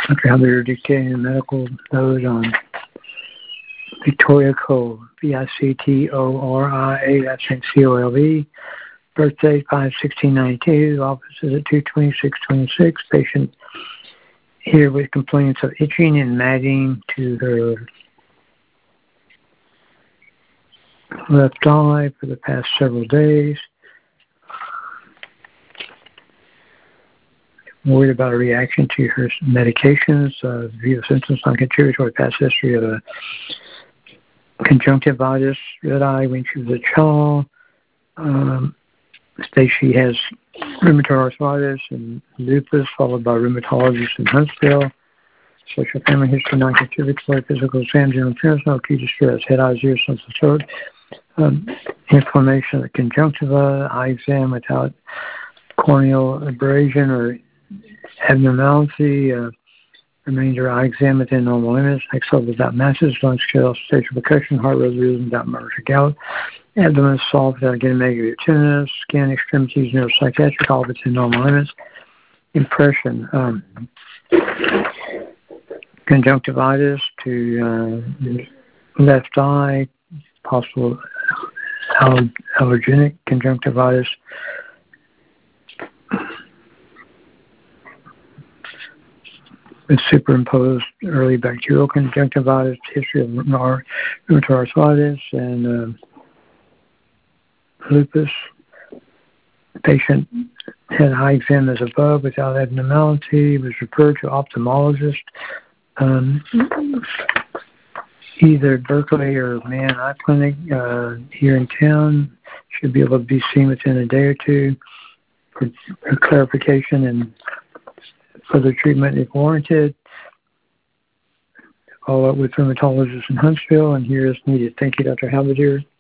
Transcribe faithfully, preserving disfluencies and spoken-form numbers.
Doctor Halberdier dictating a medical note on Victoria Cole, V I C T O R I A, that's in C O L E. Birthday five sixteen ninety-two. Office is at two twenty-six twenty-six. Patient here with complaints of itching and matting to her left eye for the past several days. Worried about a reaction to her medications. Uh, view of symptoms on contributory past history of a conjunctivitis, red eye when she was a child. Um, states she has rheumatoid arthritis and lupus, followed by rheumatologist in Huntsville. Social family history, non-contributory, physical exam, general appearance, no acute distress, head, eyes, ears, sense of throat, um, inflammation of the conjunctiva, eye exam without corneal abrasion or abnormality, uh, remainder eye exam within normal limits, exhale without masses, lung scale, stage of percussion, heart rate rhythm without murmur or gout, abdomen soft without getting negative tinnitus, skin, extremities, neuropsychiatric, all within normal limits. Impression, um, conjunctivitis to uh, left eye, possible aller- allergenic conjunctivitis, with superimposed early bacterial conjunctivitis, history of rheumatoid arthritis, and uh, lupus. The patient had eye exam as above without abnormality, was referred to ophthalmologist, um, either Berkeley or Mann Eye Clinic uh, here in town. Should be able to be seen within a day or two for, for clarification and further treatment if warranted. Follow up with rheumatologists in Huntsville, and here is needed. Thank you, Doctor Halberdier.